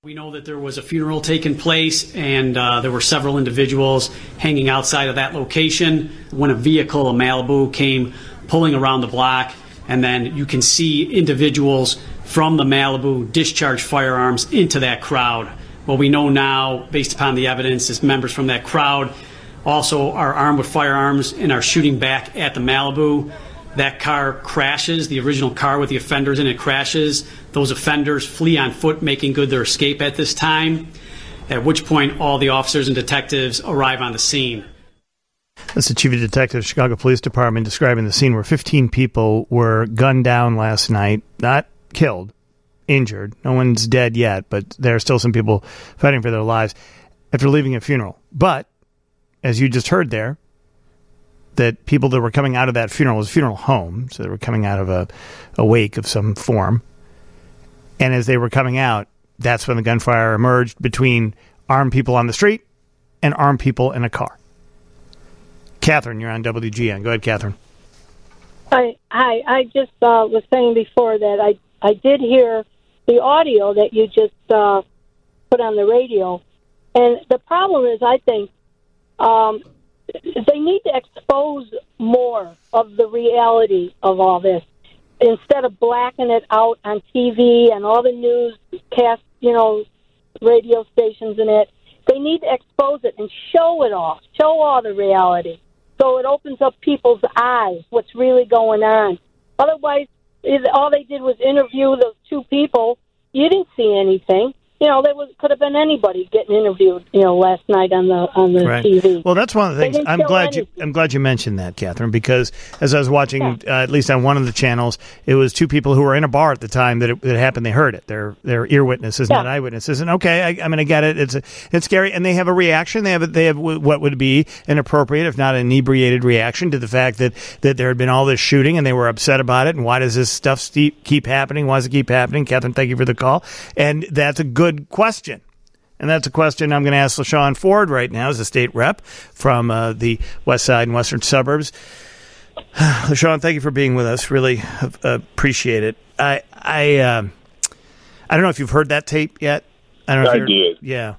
We know that there was a funeral taking place, and there were several individuals hanging outside of that location when a vehicle, a Malibu, came pulling around the block, and then you can see individuals from the Malibu discharge firearms into that crowd. What we know now, based upon the evidence, is members from that crowd also are armed with firearms and are shooting back at the Malibu. That car crashes. The original car with the offenders in it crashes. Those offenders flee on foot, making good their escape at this time, at which point all the officers and detectives arrive on the scene. That's the chief of detectives, Chicago Police Department, describing the scene where 15 people were gunned down last night, not killed, injured. No one's dead yet, but there are still some people fighting for their lives after leaving a funeral. But, as you just heard there, that people that were coming out of that funeral, was a funeral home, so they were coming out of a wake of some form. And as they were coming out, that's when the gunfire emerged between armed people on the street and armed people in a car. Catherine, you're on WGN. Go ahead, Catherine. Hi. I just was saying before that I did hear the audio that you just put on the radio. And the problem is, I think, they need to expose more of the reality of all this instead of blacking it out on TV and all the newscast, radio stations and it. They need to expose it and show it all, show all the reality, so it opens up people's eyes, what's really going on. Otherwise, all they did was interview those two people. You didn't see anything. Could have been anybody getting interviewed, last night on the right. TV. Well, that's one of the things. I'm glad you mentioned that, Catherine, because as I was watching, at least on one of the channels, it was two people who were in a bar at the time that it happened. They heard it. They're ear witnesses, not eyewitnesses. And okay, I'm going to get it. It's scary, and they have a reaction. They have what would be an appropriate, if not an inebriated, reaction to the fact that there had been all this shooting, and they were upset about it. And why does this stuff keep happening? Why does it keep happening? Catherine, thank you for the call. And that's a good question. And that's a question I'm going to ask LaShawn Ford right now as a state rep from the west side and western suburbs. LaShawn, thank you for being with us. Really appreciate it. I don't know if you've heard that tape yet. I did. Yeah.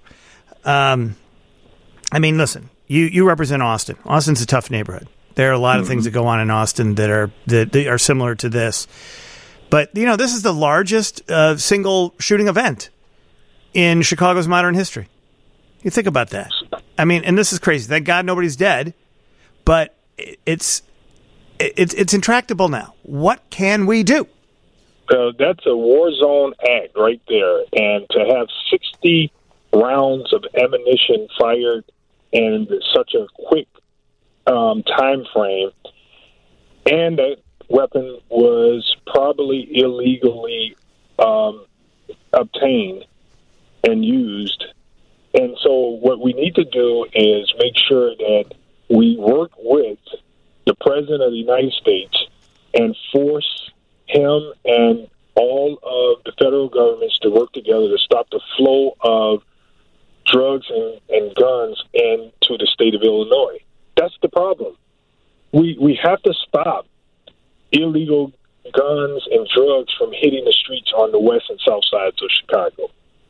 Listen, you represent Austin. Austin's a tough neighborhood. There are a lot of things that go on in Austin that are similar to this. But, this is the largest single shooting event in Chicago's modern history. You think about that. And this is crazy. Thank God nobody's dead, but it's intractable now. What can we do? That's a war zone act right there. And to have 60 rounds of ammunition fired in such a quick time frame, and that weapon was probably illegally obtained and used. And so what we need to do is make sure that we work with the President of the United States and force him and all of the federal governments to work together to stop the flow of drugs and guns into the state of Illinois. That's the problem. We have to stop illegal guns and drugs from hitting the streets on the west and south sides of Chicago.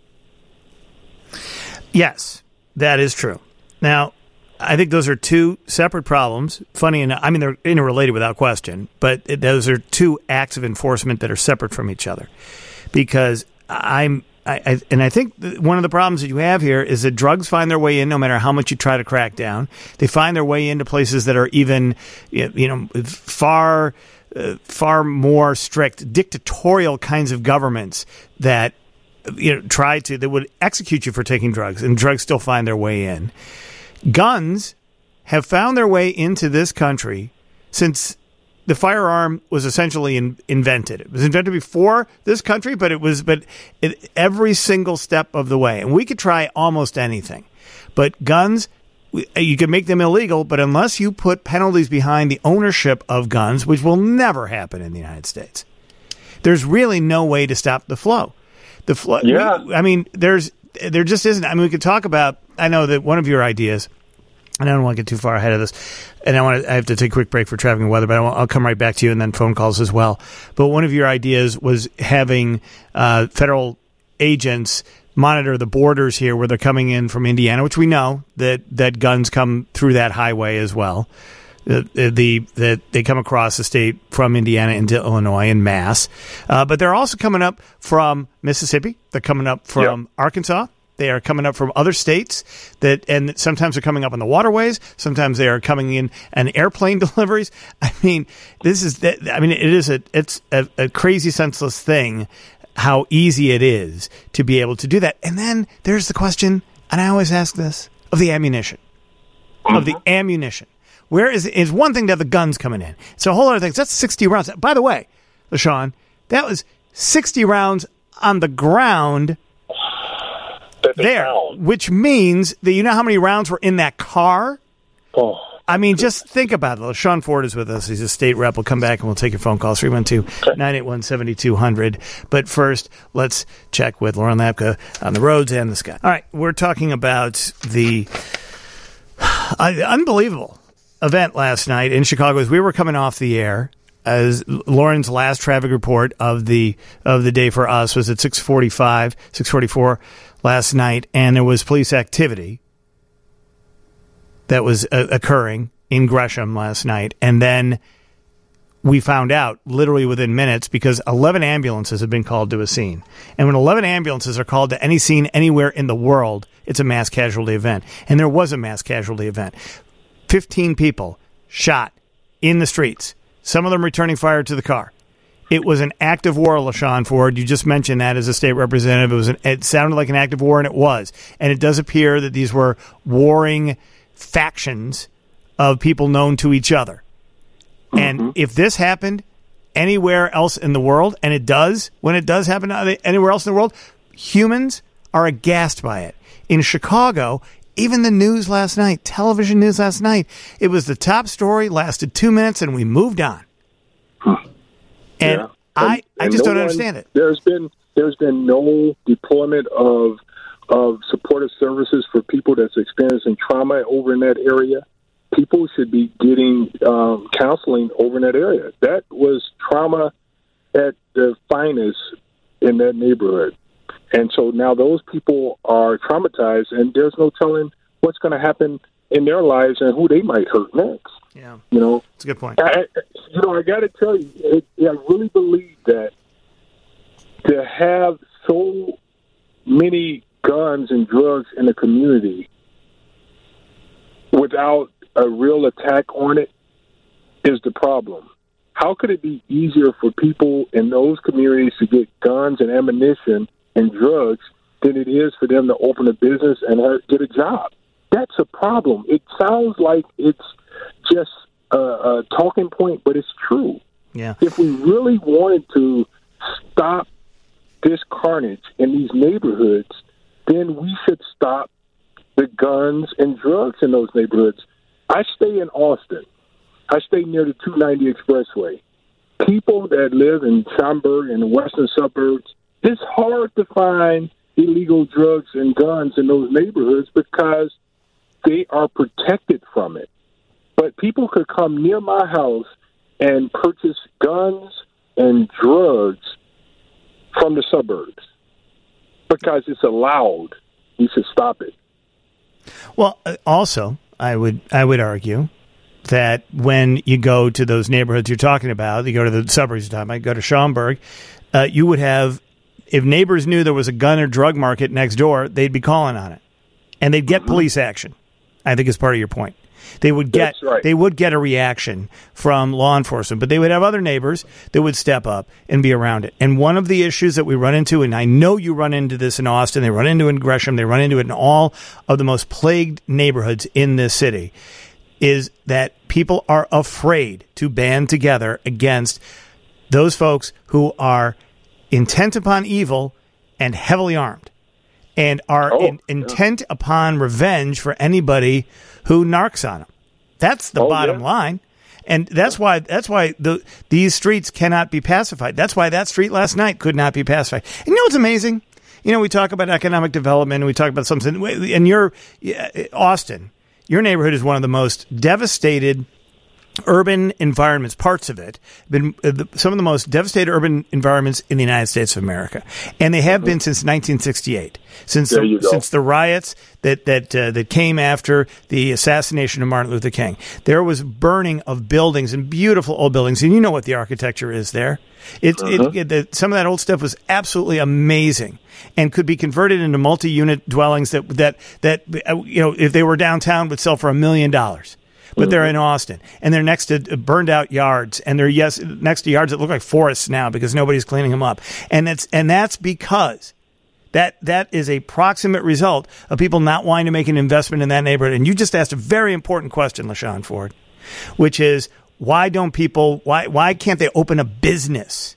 Yes, that is true. Now, I think those are two separate problems. Funny enough, they're interrelated without question, but those are two acts of enforcement that are separate from each other. Because I think one of the problems that you have here is that drugs find their way in no matter how much you try to crack down. They find their way into places that are even, far more strict, dictatorial kinds of governments that that would execute you for taking drugs, and drugs still find their way in. Guns have found their way into this country since the firearm was essentially invented. It was invented before this country, but every single step of the way. And we could try almost anything. But guns, you can make them illegal, but unless you put penalties behind the ownership of guns, which will never happen in the United States, there's really no way to stop the flow. The flow. Yeah. There just isn't. We could talk about. I know that one of your ideas, and I don't want to get too far ahead of this, and I have to take a quick break for traffic and weather, but I'll come right back to you and then phone calls as well. But one of your ideas was having federal agents monitor the borders here where they're coming in from Indiana, which we know that guns come through that highway as well. That they come across the state from Indiana into Illinois en masse. But they're also coming up from Mississippi. They're coming up from Arkansas. They are coming up from other states and sometimes they're coming up on the waterways. Sometimes they are coming in on airplane deliveries. I mean, it's a crazy, senseless thing how easy it is to be able to do that. And then there's the question, and I always ask this, of the ammunition. Where is one thing to have the guns coming in. It's a whole other thing. That's 60 rounds. By the way, LaShawn, that was 60 rounds on the ground there, which means that you know how many rounds were in that car? Oh. I mean, just think about it. LaShawn Ford is with us. He's a state rep. We'll come back and we'll take your phone calls. 312-981-7200. But first, let's check with Lauren Lapka on the roads and the sky. All right, we're talking about the unbelievable event last night in Chicago as we were coming off the air. As Lauren's last traffic report of the day for us was at 6:44 last night, and there was police activity that was occurring in Gresham last night. And then we found out literally within minutes because 11 ambulances have been called to a scene. And when 11 ambulances are called to any scene anywhere in the world, it's a mass casualty event. And there was a mass casualty event. 15 people shot in the streets, some of them returning fire to the car. It was an act of war, LaShawn Ford. You just mentioned that as a state representative. It sounded like an act of war, and it was. And it does appear that these were warring factions of people known to each other. And if this happened anywhere else in the world, and it does, when it does happen anywhere else in the world, humans are aghast by it. In Chicago, even the news last night, television news last night, it was the top story, lasted 2 minutes, and we moved on. And I just don't understand it. There's been no deployment of supportive services for people that's experiencing trauma over in that area. People should be getting counseling over in that area. That was trauma at the finest in that neighborhood. And so now those people are traumatized, and there's no telling what's going to happen in their lives and who they might hurt next. Yeah, it's a good point. I got to tell you, I really believe that to have so many guns and drugs in the community without a real attack on it is the problem. How could it be easier for people in those communities to get guns and ammunition and drugs than it is for them to open a business and get a job? That's a problem. It sounds like it's just a talking point, but it's true. Yeah. If we really wanted to stop this carnage in these neighborhoods, then we should stop the guns and drugs in those neighborhoods. I stay in Austin. I stay near the 290 Expressway. People that live in Schaumburg and the western suburbs, it's hard to find illegal drugs and guns in those neighborhoods because they are protected from it. But people could come near my house and purchase guns and drugs from the suburbs because it's allowed. You should stop it. Well, also, I would argue that when you go to those neighborhoods you're talking about, you go to the suburbs you're talking about, go to Schaumburg, you would have, if neighbors knew there was a gun or drug market next door, they'd be calling on it. And they'd get police action, I think is part of your point. They would get a reaction from law enforcement, but they would have other neighbors that would step up and be around it. And one of the issues that we run into, and I know you run into this in Austin, they run into it in Gresham, they run into it in all of the most plagued neighborhoods in this city, is that people are afraid to band together against those folks who are intent upon evil and heavily armed and are intent upon revenge for anybody who narcs on them. That's the bottom line. And that's why these streets cannot be pacified. That's why that street last night could not be pacified. And you know what's amazing? You know, we talk about economic development and we talk about something, and Austin, your neighborhood is one of the most devastated urban environments, parts of it, been some of the most devastated urban environments in the United States of America, and they have been since 1968, since the riots that came after the assassination of Martin Luther King. There was burning of buildings, and beautiful old buildings, and you know what the architecture is there. Some of that old stuff was absolutely amazing and could be converted into multi-unit dwellings that if they were downtown would sell for $1 million. But they're in Austin, and they're next to burned-out yards, and they're next to yards that look like forests now because nobody's cleaning them up, and that's because that is a proximate result of people not wanting to make an investment in that neighborhood. And you just asked a very important question, LaShawn Ford, which is why can't they open a business?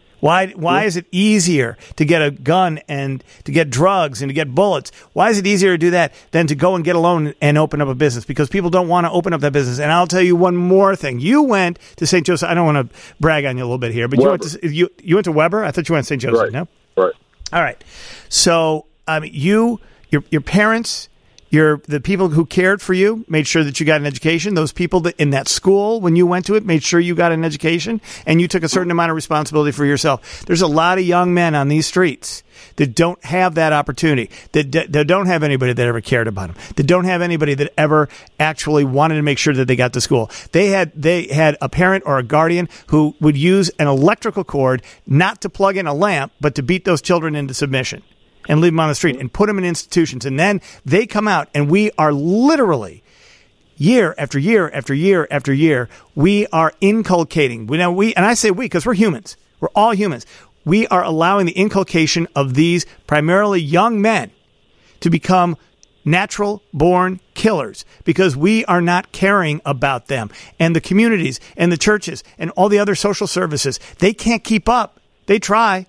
Why is it easier to get a gun and to get drugs and to get bullets? Why is it easier to do that than to go and get a loan and open up a business? Because people don't want to open up that business. And I'll tell you one more thing. You went to St. Joseph. I don't want to brag on you a little bit here, but you went to Weber? I thought you went to St. Joseph, right. No? Right. All right. So your parents, the people who cared for you made sure that you got an education. Those people that in that school, when you went to it, made sure you got an education, and you took a certain amount of responsibility for yourself. There's a lot of young men on these streets that don't have that opportunity, that don't have anybody that ever cared about them, that don't have anybody that ever actually wanted to make sure that they got to school. They had a parent or a guardian who would use an electrical cord not to plug in a lamp, but to beat those children into submission and leave them on the street and put them in institutions. And then they come out, and we are literally, year after year after year after year, we are inculcating. And I say we because we're humans. We're all humans. We are allowing the inculcation of these primarily young men to become natural-born killers because we are not caring about them. And the communities and the churches and all the other social services, they can't keep up. They try.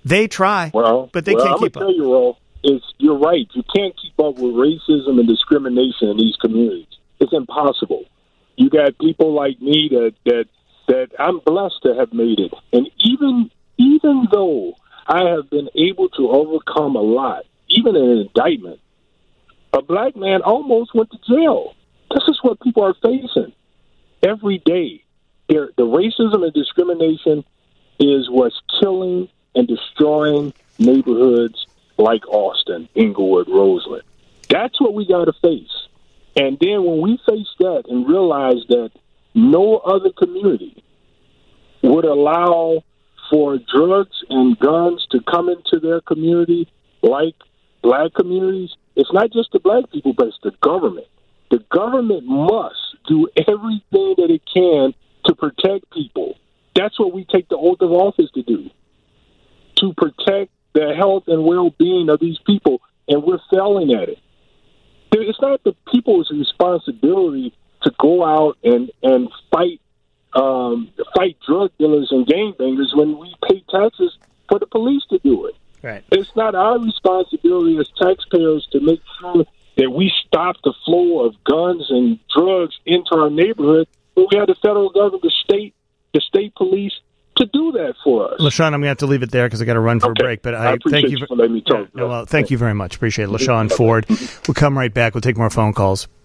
But they can't keep up. I'm going to tell you, Ro, you're right. You can't keep up with racism and discrimination in these communities. It's impossible. You got people like me that I'm blessed to have made it. And even though I have been able to overcome a lot, even an indictment, a black man almost went to jail. This is what people are facing every day. The racism and discrimination is what's killing and destroying neighborhoods like Austin, Inglewood, Roseland. That's what we got to face. And then when we face that and realize that no other community would allow for drugs and guns to come into their community like black communities, it's not just the black people, but it's the government. The government must do everything that it can to protect people. That's what we take the oath of office to do, to protect the health and well-being of these people, and we're failing at it. It's not the people's responsibility to go out and fight drug dealers and gangbangers when we pay taxes for the police to do it. Right. It's not our responsibility as taxpayers to make sure that we stop the flow of guns and drugs into our neighborhood, but we have the federal government, the state police, to do that for us. LaShawn, I'm going to have to leave it there because I got to run for a break. But I appreciate you for letting me talk. Well, thank you very much. Appreciate it. LaShawn Ford. We'll come right back. We'll take more phone calls.